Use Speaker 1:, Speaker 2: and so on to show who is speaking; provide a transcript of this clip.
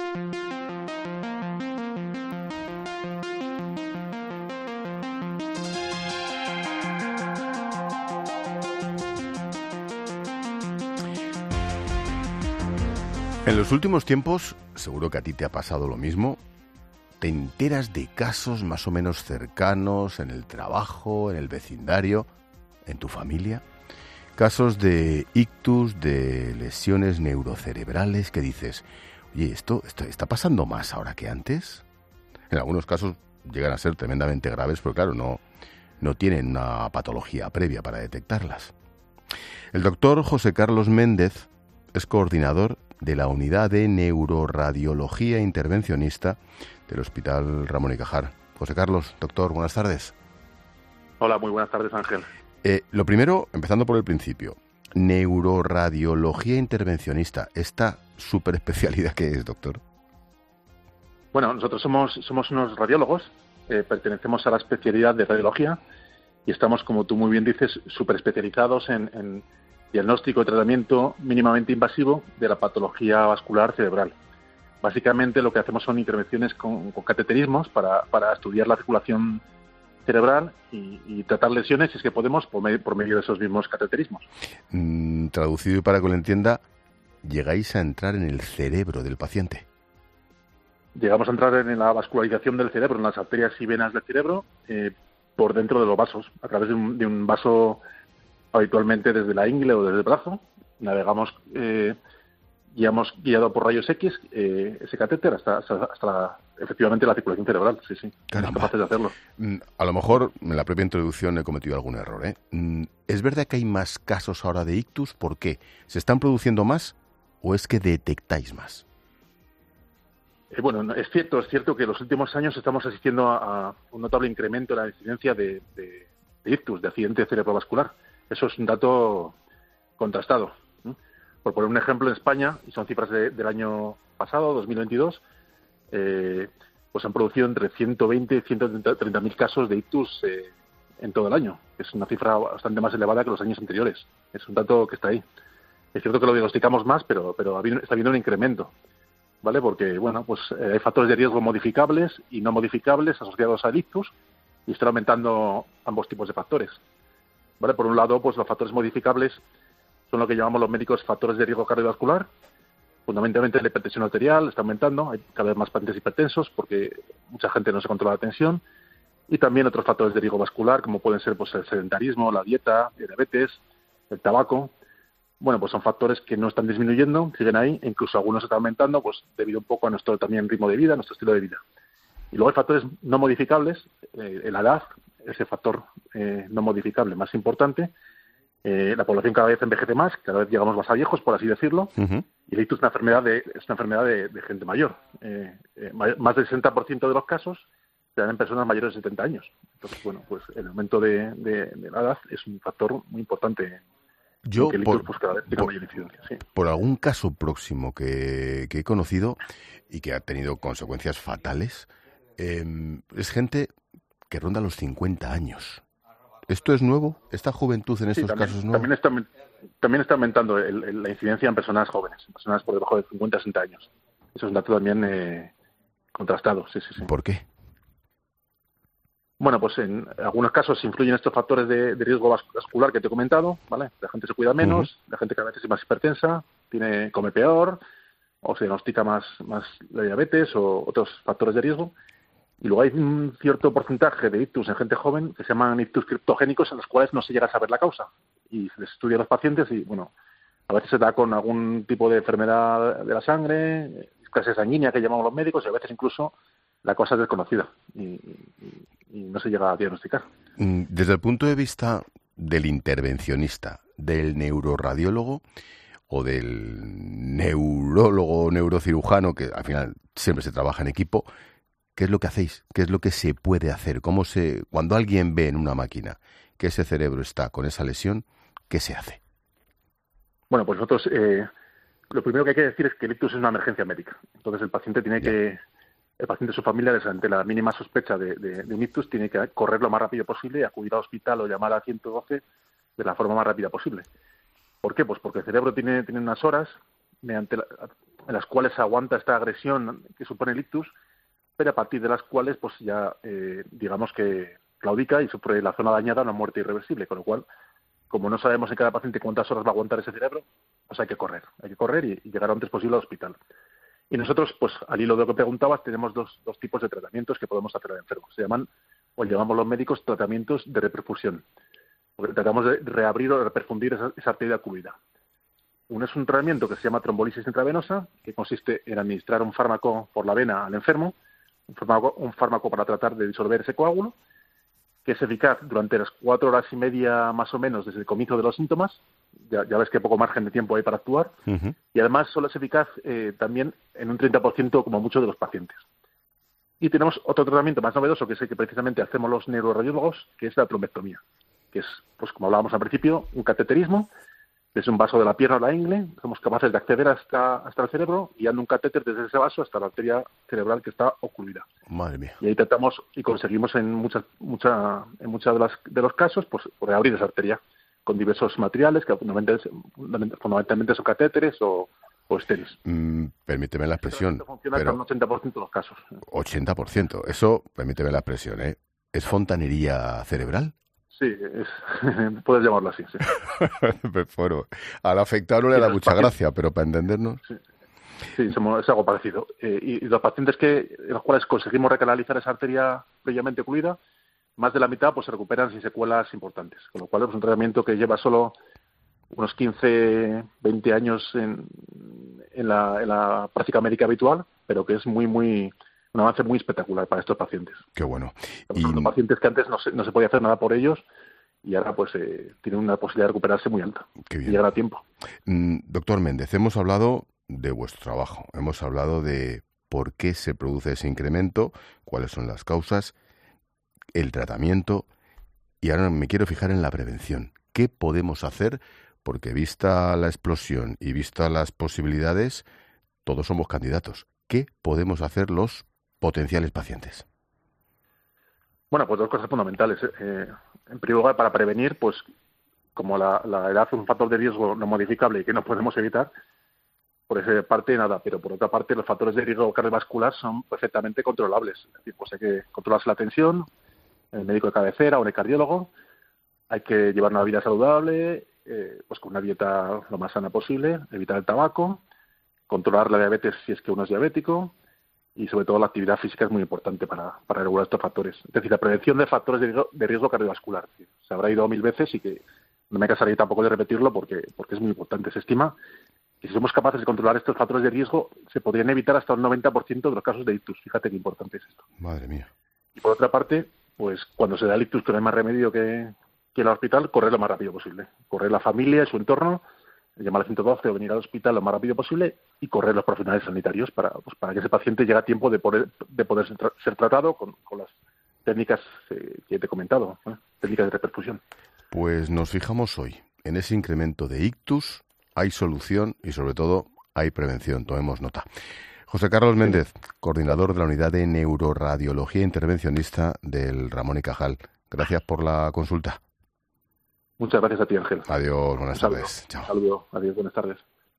Speaker 1: En los últimos tiempos, seguro que a ti te ha pasado lo mismo, te enteras de casos más o menos cercanos en el trabajo, en el vecindario, en tu familia, casos de ictus, de lesiones neurocerebrales que dices, oye, ¿esto está pasando más ahora que antes? En algunos casos llegan a ser tremendamente graves, pero claro, no tienen una patología previa para detectarlas. El doctor José Carlos Méndez es coordinador de la Unidad de Neuroradiología Intervencionista del Hospital Ramón y Cajal. José Carlos, doctor, buenas tardes.
Speaker 2: Hola, muy buenas tardes, Ángel.
Speaker 1: Lo primero, empezando por el principio, neuroradiología intervencionista, ¿esta superespecialidad qué es, doctor?
Speaker 2: Bueno, nosotros somos unos radiólogos, pertenecemos a la especialidad de radiología y estamos, como tú muy bien dices, superespecializados en diagnóstico y tratamiento mínimamente invasivo de la patología vascular cerebral. Básicamente lo que hacemos son intervenciones con cateterismos para estudiar la circulación cerebral y tratar lesiones, si es que podemos, por medio de esos mismos cateterismos.
Speaker 1: Traducido y para que lo entienda, llegáis a entrar en el cerebro del paciente.
Speaker 2: Llegamos a entrar en la vascularización del cerebro, en las arterias y venas del cerebro, por dentro de los vasos, a través de un vaso, habitualmente desde la ingle o desde el brazo. Navegamos, guiado por rayos X, ese catéter hasta efectivamente la circulación cerebral. Sí. Somos capaces de hacerlo.
Speaker 1: A lo mejor en la propia introducción he cometido algún error, ¿eh? ¿Es verdad que hay más casos ahora de ictus? ¿Por qué? ¿Se están produciendo más o es que detectáis más?
Speaker 2: Bueno, es cierto que en los últimos años estamos asistiendo a un notable incremento en la incidencia de ictus, de accidente cerebrovascular. Eso es un dato contrastado. Por poner un ejemplo, en España, y son cifras del año pasado, 2022, pues han producido entre 120 y 130.000 casos de ictus en todo el año. Es una cifra bastante más elevada que los años anteriores. Es un dato que está ahí. Es cierto que lo diagnosticamos más, pero está habiendo un incremento, ¿vale? Porque, bueno, pues hay factores de riesgo modificables y no modificables asociados al ictus y están aumentando ambos tipos de factores, ¿vale? Por un lado, pues los factores modificables son lo que llamamos los médicos factores de riesgo cardiovascular. Fundamentalmente la hipertensión arterial está aumentando, hay cada vez más pacientes hipertensos porque mucha gente no se controla la tensión, y también otros factores de riesgo vascular como pueden ser pues el sedentarismo, la dieta, el diabetes, el tabaco. Bueno, pues son factores que no están disminuyendo, siguen ahí, e incluso algunos están aumentando, pues debido un poco a nuestro también ritmo de vida, nuestro estilo de vida. Y luego hay factores no modificables, la edad, ese factor no modificable más importante. La población cada vez envejece más, cada vez llegamos más a viejos, por así decirlo, y el ictus es una enfermedad de gente mayor. Más del 60% de los casos se dan en personas mayores de 70 años. Entonces, bueno, pues el aumento de la edad es un factor muy importante.
Speaker 1: Yo,
Speaker 2: que el ictus, pues cada vez tiene mayor incidencia, sí.
Speaker 1: Por algún caso próximo que he conocido y que ha tenido consecuencias fatales, es gente que ronda los 50 años. ¿Esto es nuevo? ¿Esta juventud en estos casos es nueva?
Speaker 2: También está aumentando la incidencia en personas jóvenes, en personas por debajo de 50-60 años. Eso es un dato también contrastado, sí.
Speaker 1: ¿Por qué?
Speaker 2: Bueno, pues en algunos casos influyen estos factores de riesgo vascular que te he comentado, ¿vale? La gente se cuida menos, la gente cada vez es más hipertensa, come peor, o se diagnostica más la diabetes o otros factores de riesgo. Y luego hay un cierto porcentaje de ictus en gente joven que se llaman ictus criptogénicos, en los cuales no se llega a saber la causa. Y se les estudia a los pacientes y, bueno, a veces se da con algún tipo de enfermedad de la sangre, clase sanguínea que llamamos los médicos, y a veces incluso la causa es desconocida y no se llega a diagnosticar.
Speaker 1: Desde el punto de vista del intervencionista, del neuroradiólogo o del neurólogo o neurocirujano, que al final siempre se trabaja en equipo, ¿qué es lo que hacéis? ¿Qué es lo que se puede hacer? Cuando alguien ve en una máquina que ese cerebro está con esa lesión, ¿qué se hace?
Speaker 2: Bueno, pues nosotros lo primero que hay que decir es que el ictus es una emergencia médica. Entonces el paciente el paciente y su familia, ante la mínima sospecha de un ictus, tiene que correr lo más rápido posible y acudir al hospital o llamar a 112 de la forma más rápida posible. ¿Por qué? Pues porque el cerebro tiene unas horas en las cuales se aguanta esta agresión que supone el ictus, pero a partir de las cuales pues ya digamos que claudica y sufre la zona dañada una muerte irreversible, con lo cual, como no sabemos en cada paciente cuántas horas va a aguantar ese cerebro, pues hay que correr y llegar lo antes posible al hospital. Y nosotros, pues al hilo de lo que preguntabas, tenemos dos tipos de tratamientos que podemos hacer al enfermo. Llamamos los médicos tratamientos de reperfusión, porque tratamos de reabrir o reperfundir esa arteria ocluida. Uno es un tratamiento que se llama trombolisis intravenosa, que consiste en administrar un fármaco por la vena al enfermo, un fármaco para tratar de disolver ese coágulo, que es eficaz durante las 4 horas y media más o menos desde el comienzo de los síntomas. Ya ves que poco margen de tiempo hay para actuar. Uh-huh. Y además solo es eficaz también en un 30% como mucho de los pacientes. Y tenemos otro tratamiento más novedoso, que es el que precisamente hacemos los neuroradiólogos, que es la trombectomía, que es, pues como hablábamos al principio, un cateterismo desde un vaso de la pierna a la ingle. Somos capaces de acceder hasta el cerebro, guiando un catéter desde ese vaso hasta la arteria cerebral que está ocluida.
Speaker 1: Madre mía.
Speaker 2: Y ahí tratamos y conseguimos en muchas de los casos pues reabrir esa arteria con diversos materiales que fundamentalmente son catéteres o estéreis.
Speaker 1: Permíteme la expresión.
Speaker 2: Funciona hasta un 80% de los casos.
Speaker 1: 80%. Eso, permíteme la expresión, ¿eh? ¿Es fontanería cerebral?
Speaker 2: Sí, puedes llamarlo así, sí.
Speaker 1: Bueno, al afectado le da mucha gracia, pero para entendernos...
Speaker 2: Sí, es algo parecido. Y los pacientes en los cuales conseguimos recanalizar esa arteria previamente ocluida, más de la mitad pues se recuperan sin secuelas importantes. Con lo cual es un tratamiento que lleva solo unos 15, 20 años en la práctica médica habitual, pero que es un avance muy espectacular para estos pacientes.
Speaker 1: Qué bueno.
Speaker 2: Son pacientes que antes no se podía hacer nada por ellos y ahora pues tienen una posibilidad de recuperarse muy alta.
Speaker 1: Qué bien.
Speaker 2: Y llegar a tiempo.
Speaker 1: Doctor Méndez, hemos hablado de vuestro trabajo, hemos hablado de por qué se produce ese incremento, cuáles son las causas, el tratamiento, y ahora me quiero fijar en la prevención. ¿Qué podemos hacer? Porque vista la explosión y vista las posibilidades, todos somos candidatos. ¿Qué podemos hacer los potenciales pacientes?
Speaker 2: Bueno, pues dos cosas fundamentales. En primer lugar, para prevenir, pues como la edad es un factor de riesgo no modificable y que no podemos evitar, por esa parte nada, pero por otra parte los factores de riesgo cardiovascular son perfectamente controlables. Es decir, pues hay que controlarse la tensión, el médico de cabecera o el cardiólogo, hay que llevar una vida saludable, pues con una dieta lo más sana posible, evitar el tabaco, controlar la diabetes si es que uno es diabético, y sobre todo la actividad física es muy importante para regular estos factores. Es decir, la prevención de factores de riesgo cardiovascular. Se habrá ido 1000 veces y que no me cansaré tampoco de repetirlo porque es muy importante. Se estima que si somos capaces de controlar estos factores de riesgo, se podrían evitar hasta un 90% de los casos de ictus. Fíjate qué importante es esto.
Speaker 1: Madre mía.
Speaker 2: Y por otra parte, pues cuando se da el ictus, que no hay más remedio que ir al hospital, correr lo más rápido posible. Correr la familia y su entorno, llamar al 112 o venir al hospital lo más rápido posible y correr los profesionales sanitarios para que ese paciente llegue a tiempo de poder ser tratado con las técnicas que te he comentado, técnicas de reperfusión.
Speaker 1: Pues nos fijamos hoy en ese incremento de ictus, hay solución y sobre todo hay prevención, tomemos nota. José Carlos Méndez, coordinador de la Unidad de Neuroradiología Intervencionista del Ramón y Cajal. Gracias por la consulta.
Speaker 2: Muchas gracias a ti, Ángel.
Speaker 1: Adiós, buenas tardes.
Speaker 2: Chao. Saludos, adiós, buenas tardes.